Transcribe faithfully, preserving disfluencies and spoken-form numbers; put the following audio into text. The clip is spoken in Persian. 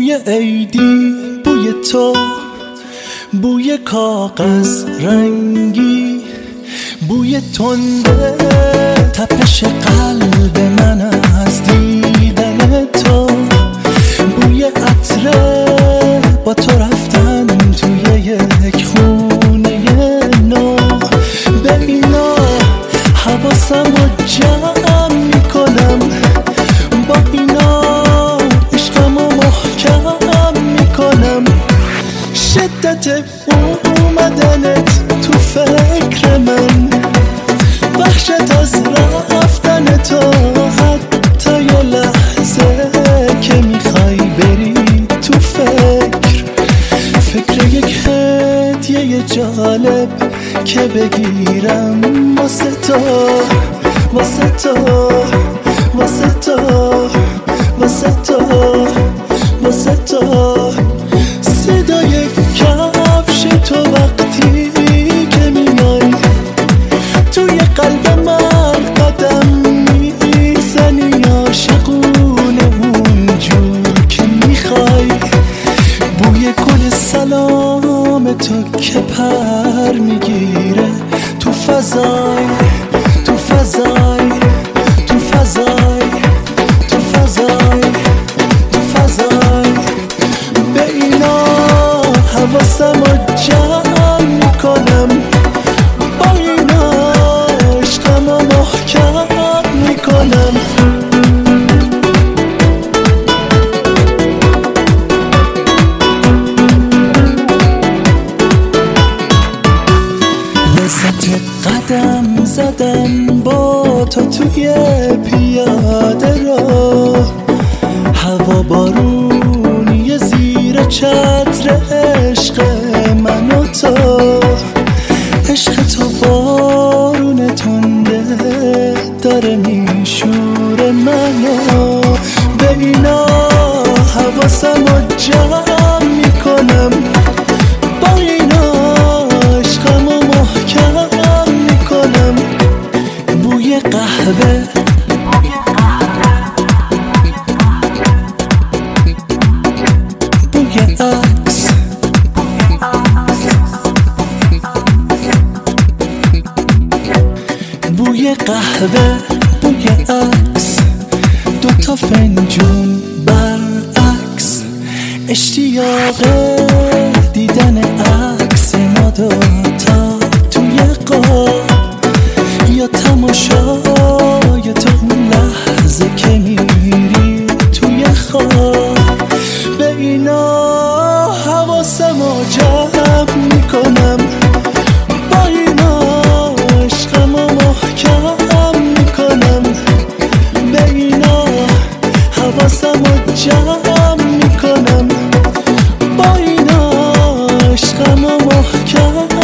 بوی عیدی، بوی تو، بوی کاغذ رنگی، بوی تنده تپش قلب من از دیدن تو، بوی عطره با تو رفتن توی یک خونه نو. به اینا حواسم رو جمع میکنم، با اینا عشقم رو محکم میکنم. شدت اومدنت تو فکر من، وحشت از رفتن تو، حتی یه لحظه که میخوای بری تو فکر، فکر یک هدیه جالب که بگیرم واسه تو، واسه تو، واسه تو، واسه تو، واسه تو. صدای کفش تو وقتی که میای توی قلب من قدم میزنی، عاشقونه اونجور که میخوای. بوی گل سلام تو که پر میگیره تو فضای، تو فضای، تو فضای، تو فضای، تو فضای. به اینا حواسم رو جمع میکنم، با اینا عشقم رو محکم میکنم. لذت قدم زدم با تو توی پیاده رو، هوا بارونی زیر چتر عشق من و تو، عشق تو بارون تنده داره میشوره منو. به اینا حواسم رو جمع میکنم، با اینا عشقم رو محکم میکنم. بوی قهوه، بوی عکس، بوی قهوه، بوی عکس، دوتا فنجون برعکس، اشتیاق دیدن عکس ما دوتا توی قاب، یا تماشای تو اون لحظه که میری توی خواب. به اینا حواسم رو جمع میکنم، با اینا عشقم رو محکم میکنم. به اینا حواسم رو جمع میکنم، با اینا عشقم رو محکم